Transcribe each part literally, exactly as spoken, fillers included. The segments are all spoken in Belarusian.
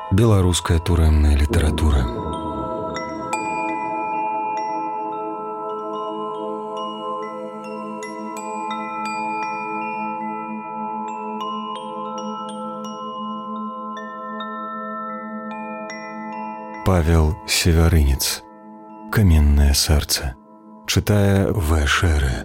Беларуская турэмная літаратура. Павел Севярынец. Каменное сердце. Читая В. Шеры.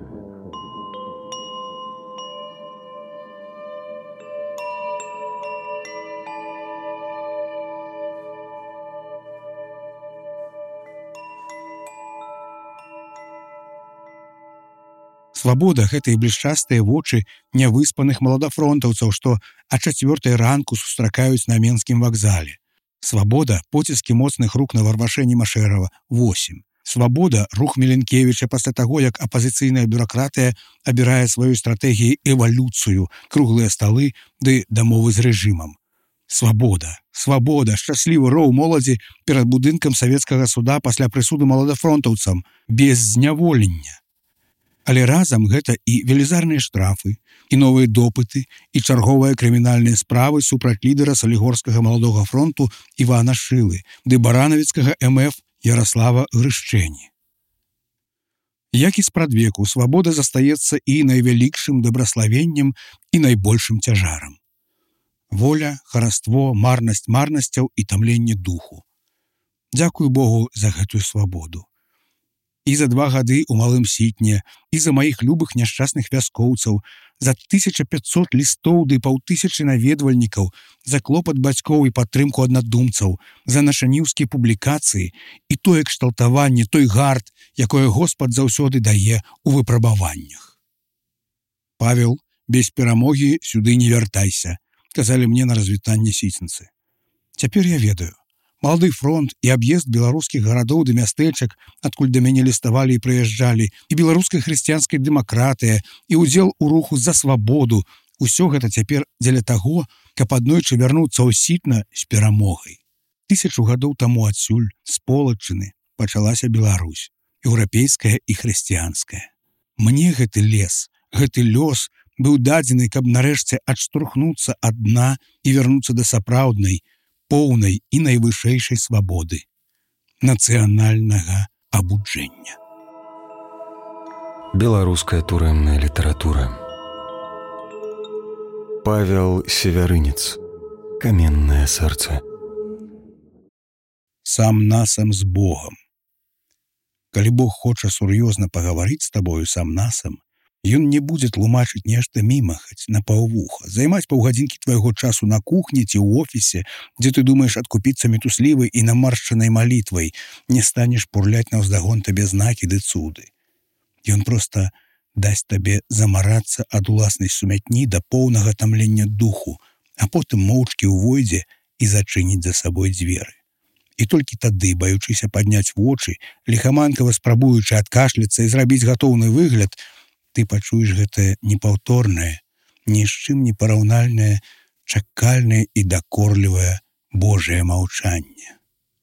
Свабода — гэта і блішчастыя вочы нявыспаных маладафронтаўцаў, што а чацвёртай ранку сустракаюць на Менскім вакзале. Свабода — поціскі моцных рук на варвашэні Машэрава. восемь. Свабода — рух Міленкевіча пасля таго, як апазіцыйная бюракратыя абірае сваёй стратэгіяй эвалюцыю, круглыя сталы ды дамовы з рэжымам. Свабода, свабода, шчаслівы роў моладзі перад будынкам савецкага суда пасля прысуду маладафронтаўцам, без зняволення. Але разам гэта і велізарныя штрафы, і новыя допыты, і чарговыя крымінальныя справы супраць лідара салігорскага маладога фронту Івана Шылы, ды баранавіцкага эм эф Ярослава Грышчэні. Як і спрадвеку, свабода застаецца і найвялікшым дабраславеннем, і найбольшым цяжарам. Воля, хараство, марнасць марнасцяў і тамленне духу. Дзякуй Богу за гэтую свабоду. І за два гады ў малым сітне, і за маіх любых няшчасных вяскоўцаў, за тысяча пятьсот лістоў ды паўтысячы наведвальнікаў, за клопат бацькоў і падтрымку аднадумцаў, за нашаніўскія публікацыі і тое кшталтаванне, той гард, якое Господ заўсёды дае ў выпрабаваннях. Павел, без перамогі сюды не вяртайся, казалі мне на развітанне сіцінцы. Цяпер я ведаю. Малады фронт і аб'езд беларускіх гарадоў ды мястэчак, адкуль да мяне ліставалі і прыязджалі, і беларуская хрысціянская дэмакратыя, і ўдзел у руху за свабоду. Усё гэта цяпер дзеля таго, каб аднойчы вярнуцца ў сітна з перамогай. Тысячу гадоў таму адсюль, з Полаччыны, пачалася Беларусь, еўрапейская і хрысціянская. Мне гэты лес, гэты лёс быў дадзены, каб нарэшце адштурхнуцца ад дна і вярнуцца да сапраўднай, поўнай і найвышэйшай свабоды, нацыянальнага абуджэння. Беларуская турэмная літаратура. Павел Севярынец. Каменное сердце. Сам-насам з Богам. Калі Бог хоча сур'ёзна пагаварыць з табою сам-насам, ён не будзе тлумачыць нешта мімахаць, на паўвуха, займаць паўгадзінкі твайго часу на кухні ці ў офісе, дзе ты думаеш адкупіцца мітуслівай і намаршчанай малітвай, не станеш пурляць наўздагон табе знакі ды цуды. Ён проста дасць табе замарацца ад уласнай сумятні да поўнага тамлення духу, а потым моўчкі ўвойдзе і зачыніць за сабой дзверы. І толькі тады, баючыся падняць вочы, ліхаманкава спрабуючы адкашляцца і зрабіць гатоўны выгляд, ты пачуеш гэтае непаўторнае, ні з чым не параўнальнае, чакальнае і дакорлівае Божае маўчанне.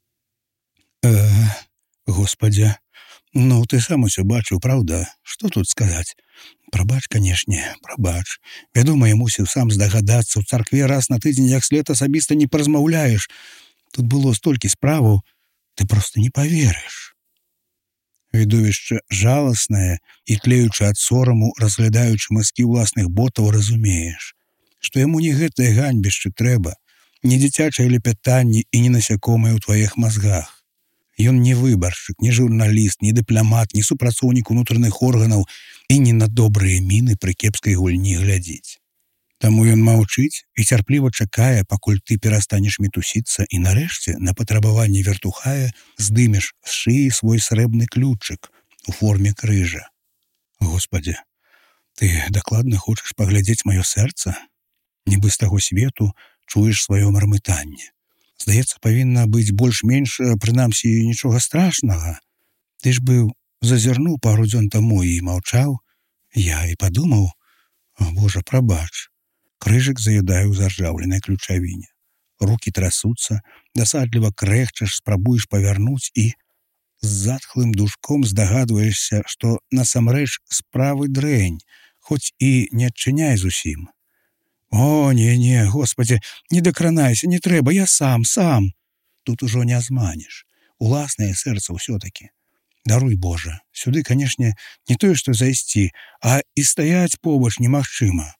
Э, Господзя, ну ты сам усё бачыў, праўда? Што тут сказаць? Прабач, канешне, прабач. Вядома, я мусіў сам здагадацца, у царкве раз на тыдзень як след асабіста не паразмаўляеш. Тут было столькі справаў, ты проста не паверыш. Відовішча жаласнае і, тлеючы ад сораму, разглядаючы мыскі ўласных ботаў, разумееш, што яму не гэтае ганьбішчы трэба, не дзіцячае лепятанне і не насякомае ў тваіх мазгах. Ён не выбаршчык, не журналіст, не дыпламат, не супрацоўнік унутраных органаў і не на добрыя міны пры кепскай гульні глядзіць. Таму ён маўчыць і цярпліва чакае, пакуль ты перастанеш мітусіцца і нарэшце на патрабаванне вертухая здымеш з шыі свой срэбны ключык у форме крыжа. Господзе, ты дакладна хочаш паглядзець маё сэрца? Нібы з таго свету чуеш сваё мармытанне. Здаецца, павінна быць больш-менш, прынамсі, нічога страшнага. Ты ж быў зазірнуў пару дзён таму і маўчаў. Я і падумаў, о, Божа, прабач. Крыжык заядае ў заржаўленай ключавіне. Рукі трасуцца, дасадліва крэхчаш, спрабуеш павярнуць і з затхлым душком здагадваешся, што насамрэч справы дрэнь, хоць і не адчыняй зусім. О, не-не, Господи, не дакранайся, не трэба, я сам, сам. Тут ужо не зманеш. Уласнае сэрца ўсё-такі. Даруй, Божа, сюды, канешне, не тое, што зайсці, а і стаяць побач немагчыма.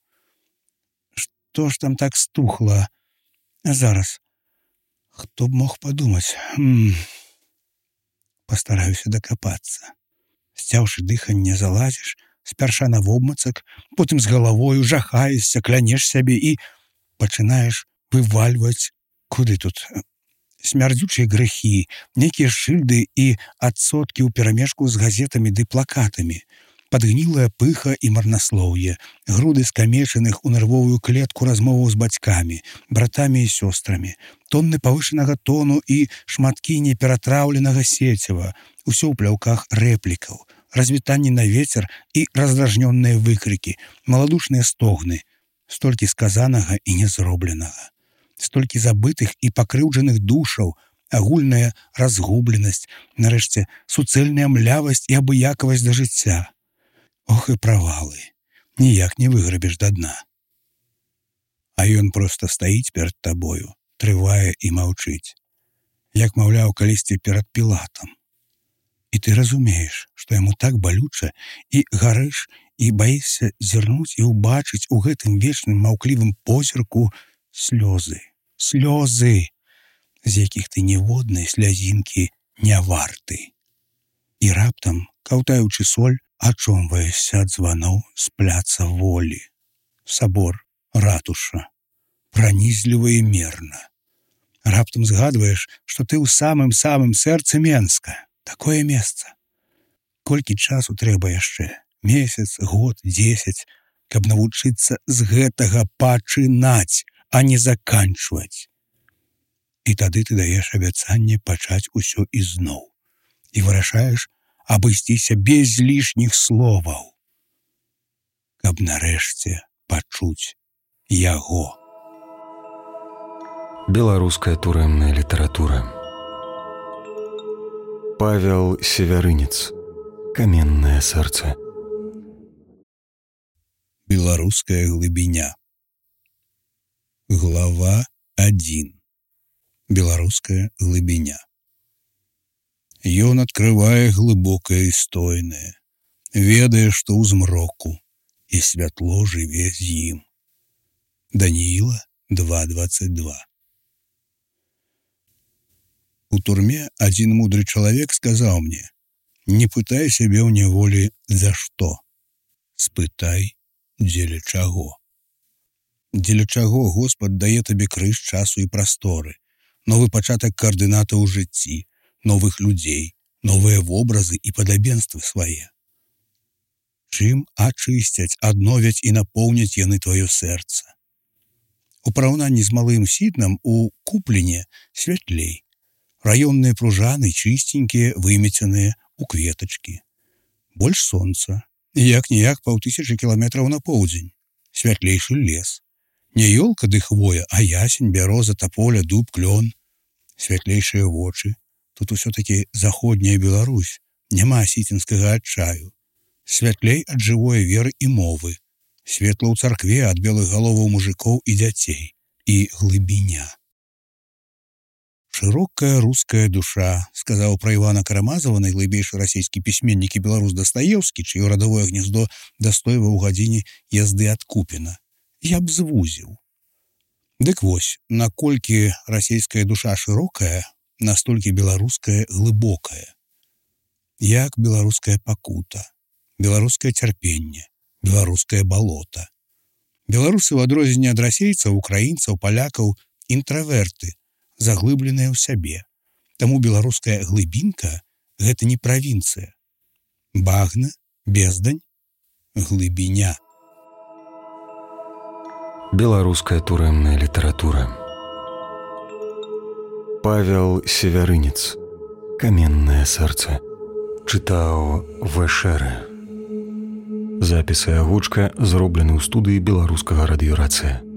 Што ж там так стухла? А зараз, хто б мог падумаць? Хм... Пастараюся дакапацца. Сцяўшы дыханне, залазіш, спярша на вобмацак, потым з галавою жахаешся, клянеш сябе і пачынаеш вывальваць. Куды тут? Смярдзючыя грэхі, нейкія шыльды і адсоткі ў перамешку з газетамі ды плакатамі, падгнілая пыха і марнаслоўе, груды скамечаных у нервовую клетку размоваў з бацькамі, братамі і сёстрамі, тонны павышанага тону і шматкі неператраўленага сецева, усё ў пляўках рэплікаў, развітанні на вецер і раздражнённыя выкрыкі, маладушныя стогны, столькі сказанага і незробленага. Столькі забытых і пакрыўджаных душаў, агульная разгубленасць, нарэшце суцэльная млявасць і абыякавасць да жыцця. Ох і правалы, ніяк не выграбеш да дна. А ён проста стаіць перад табою, трывае і маўчыць, як маўляў калісьці перад Пілатам. І ты разумееш, што яму так балюча, і гарэш, і баішся зірнуць і ўбачыць у гэтым вечным маўклівым позірку слёзы, слёзы, з якіх ты ніводнай слязінкі не варты. І раптам, каўтаючы соль, ачомваешся ад званоў з пляца Волі. Сабор, ратуша, пранізліва і мерна. Раптам згадваеш, што ты ў самым-самым сэрцы Менска. Такое месца. Колькі часу трэба яшчэ? Месяц, год, дзесяць, каб навучыцца з гэтага пачынаць, а не заканчваць. І тады ты даеш абяцанне пачаць усё ізноў. І вырашаеш абысціся без лішніх словаў. Каб нарэшце пачуць яго. Беларуская турэмная літаратура. Павел Севярынец. Каменнае сэрца. Беларуская глыбіня. Глава адзін. Беларуская глыбіня. Ён адкрывае глыбокае і стойнае, ведае, што ў змроку, і святло жыве з ім. Данііла два дваццаць два. У турме адзін мудры чалавек сказаў мне: не пытай сябе ў няволі за што, спытай, дзеля чаго. Дзеля чаго Господ дае табе крыж часу і прасторы, новы пачатак каардынатаў у жыцці, новых людзей, новыя вобразы і падабенствы свае. Чым ачысцяць, адновяць і напоўняць яны тваё сэрца. У параўнанні з малым сітнам у куплене святлей. Раённыя пружаны чыстенькія, вымеценыя у кветачкі. Больш сонца, як-ніяк паўтысячы кіламетраў на поўдзень. Святлейшы лес. Не ёлка ды хвоя, а ясень, бяроза, таполя, дуб, клён. Святлейшыя вочы. Тут усё-такі заходняя Беларусь, няма сіцінскага адчаю. Святлей ад жывой веры і мовы. Светла ў царкве ад белых галоваў мужикоў і дзяцей. І глыбіня. Шырокая руская душа, сказаў пра Івана Карамазова найглыбейшы расійскі пісьменнік і беларус Дастаеўскі, чыё радавое гнездо дастойва ў гадзіне язды ад Купіна. Я б звузіў. Дык вось, наколькі расійская душа шырокая, настолькі беларуская глыбокая. Як беларуская пакута, беларускае цярпенне, беларускае балота. Беларусы ў адрозненне ад расейцаў, украінцаў, палякаў, інтраверты, заглыбленыя ў сябе. Таму беларуская глыбінка – гэта не правінцыя. Багна, бездань, глыбіня. Беларуская турэмная літаратура. Павел Севярынец. Каменнае сэрца. Чытаў Вэшэрэ. Запісы агучка зроблены ў студыі беларускага радыёрацыя.